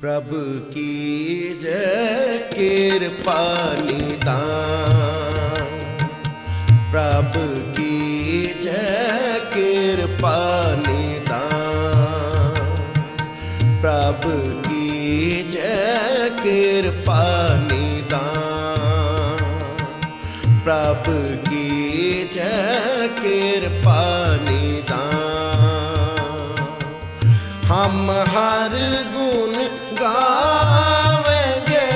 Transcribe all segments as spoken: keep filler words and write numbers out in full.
प्रभु की जय कृपा निदान, प्रभु की जय कृपा निदान, प्रभु की जय कृपा निदान, प्रभु की जय कृपा निदान। हम हर गुण गावेंगे,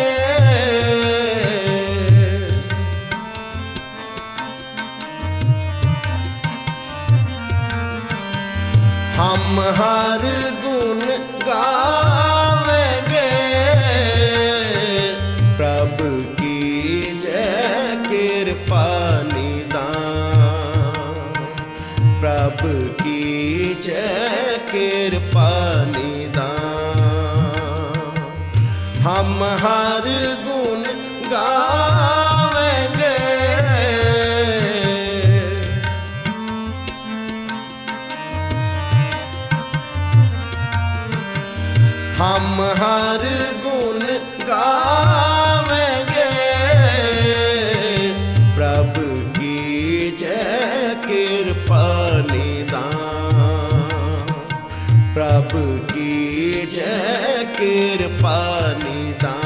हम हर गुण गावेंगे, प्रभु की जय कृपा निदान, प्रभु की जय कृपा निदान। हम हर गुण गावेंगे, हम हर गुण गावेंगे, प्रभु की जय कृपा निदान, प्रभु की जय कृपा निदान।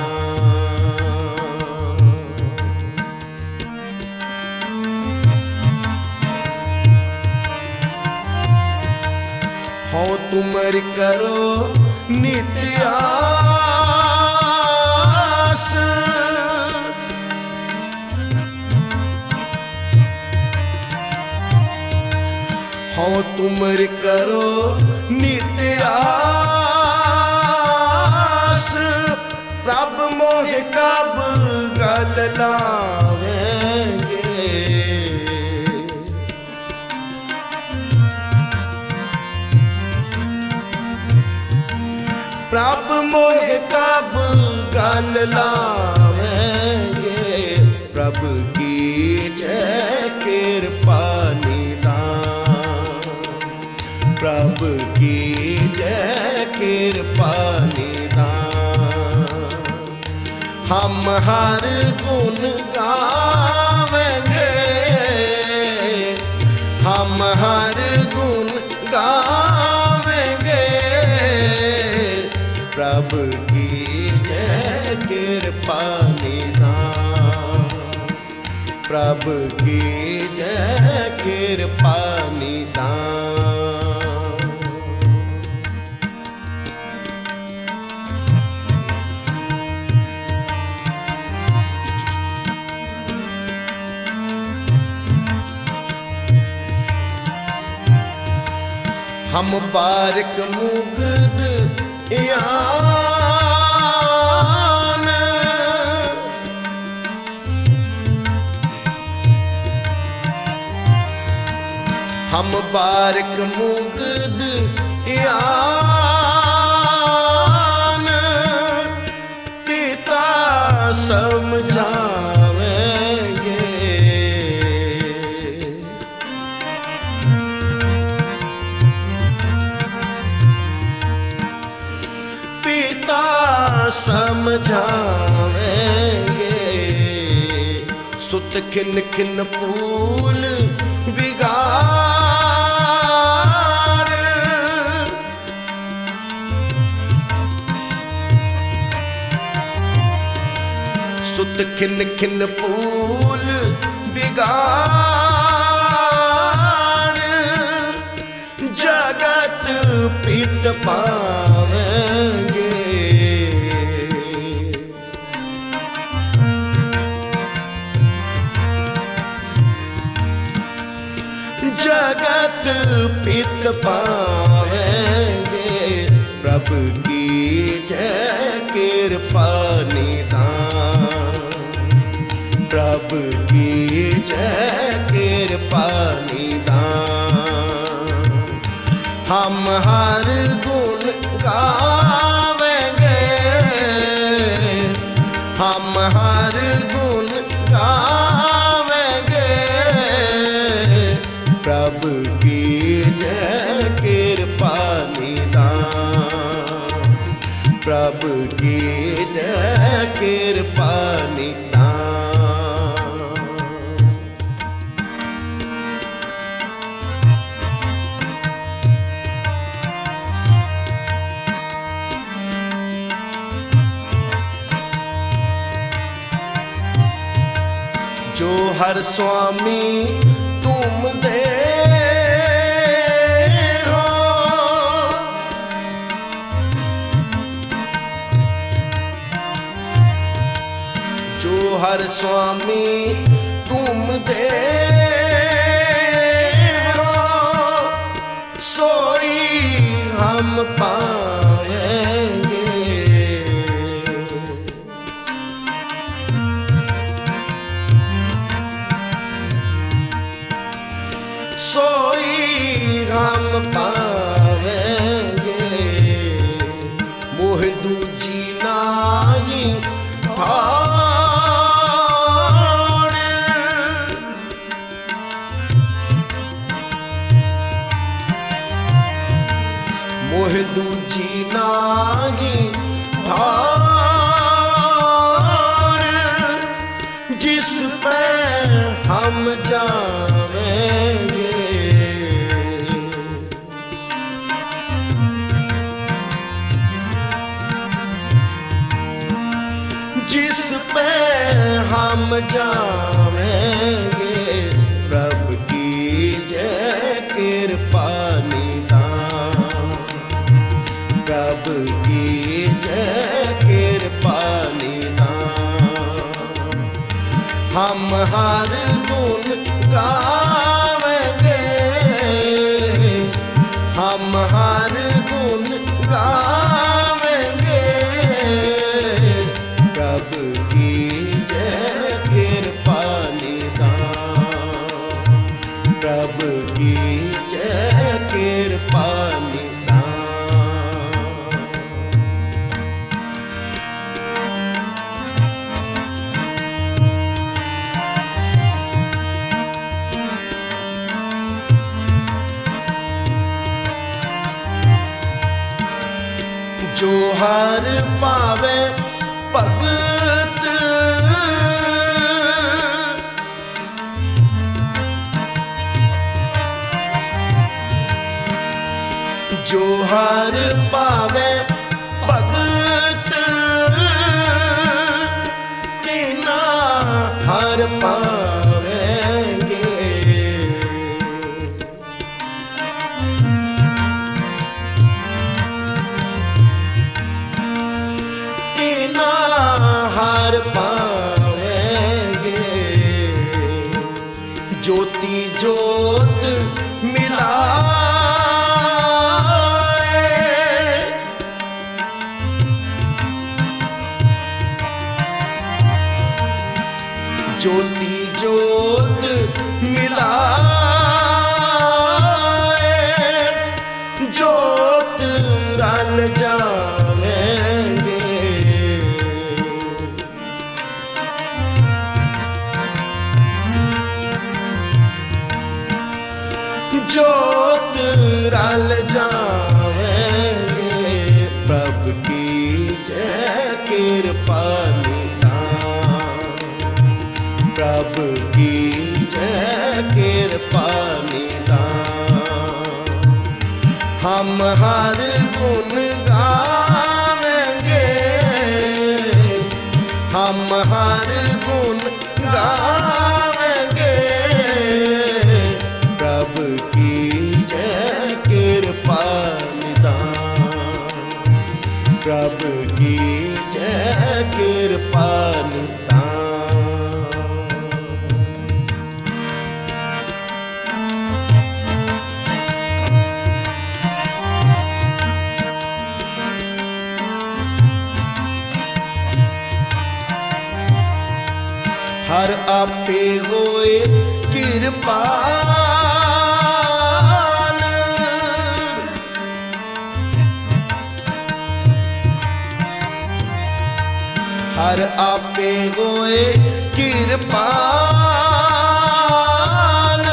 हो तुमर करो नित्य आस, हो तुमर करो नित्य आस, प्रभु मोह कब गल लावेंगे, प्रभु मोह कब गल लावेंगे, प्रभु की जय कृपा निदान, प्रभु की जय कृपा निदान। हम हर गुण गावेंगे, हम हर गुण गावेंगे, प्रभु की जय कृपा निदान, प्रभु की जय कृपा निदान। हम बारिक मुग्ध यान, हम बारिक मुग्ध यान, पिता समझावेंगे, पिता समझावेंगे। सुत खिन खिन फूल बिगाड़, सुत खिन खिन फूल बिगाड़, जगत पित पावेंगे, जगत पित पावेंगे, प्रभु की जय कृपा निदान, प्रभु की जय कृपा निदान। हम हर गुण गावेंगे, हम हर गुण गावेंगे, प्रभु की जय कृपा निदान, प्रभु की जय कृपा निधान। जो हर स्वामी तुम दे हो, जो हर स्वामी तुम दे हो, सोई हम पाएंगे। सोई हम पावेंगे, मोह दूजी नाही ठाड़। मोह दूजी नाही ठाड़, जिस पे हम जावेंगे। जिस पे हम जावेंगे, प्रभु की जय कृपा निधान। प्रभु की जय कृपा निधान। हम हर गुण गावेंगे, हम हर गुण गावेंगे। प्रभु की जय कृपा निधान। प्रभु की जय कृपा निधान। जो हर पावे भगत, जो हर पावे भगत, तिना हर पावेंगे। तिना हर पावेंगे। ज्योति ज्योत मिलाए, ज्योति ज्योत मिलाए, ज्योत रल जावेंगे। ज्योत रल जावेंगे। प्रभु की जय कृपा निधान। प्रभु की जय कृपा निधान। हम हर गुण गावेंगे, हम हर गुण गावेंगे। प्रभु की जय कृपा निधान। प्रभु की जय कृपा निधान। हर आपे होए कृपाल, हर आपे होए कृपाल।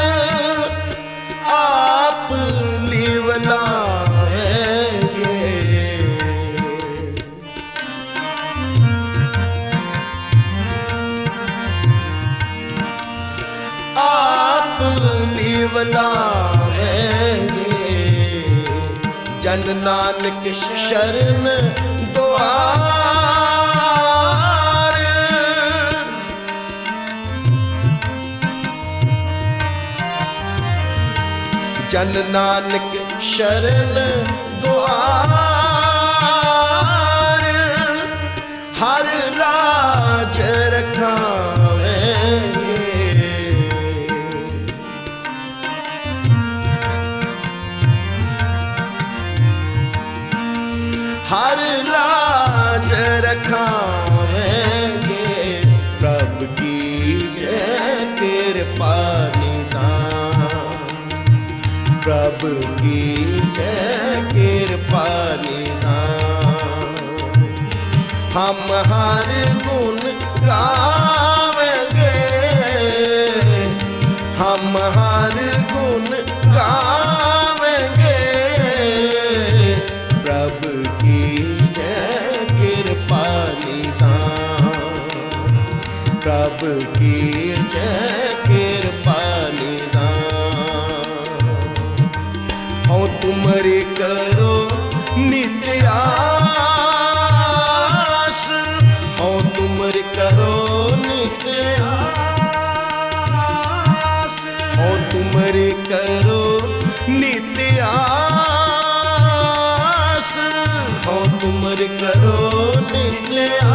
आप लिवलाएंगे, बुलावेंगे, जन नानक शरण द्वार। जन नानक शरण द्वार, हर लाज रखावेंगे। हर लाज रखावेंगे, प्रभु की जय कृपा निधान। प्रभु की जय कृपा निधान। हम हर गुण गावेंगे, हम हर गुण गावेंगे, प्रभु की जय कृपा निधान। प्रभु की जय कृपा निधान। हो तुमरी करो नित्य आस, हो तुमरी करो नित्य आस, हो तुमरी करो नित्य आस, हो तुमरी करो नित्य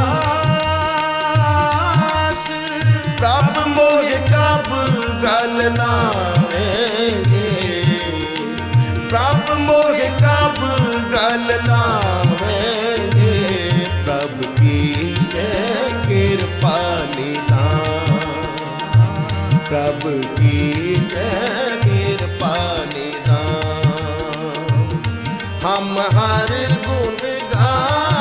आस। प्रभु मोह कब गल लावेंगे, प्रभु मोह कब गल लावेंगे, प्रभु की जय कृपा निधान। प्रभु की जय कृपा निधान। हम हर गुण गा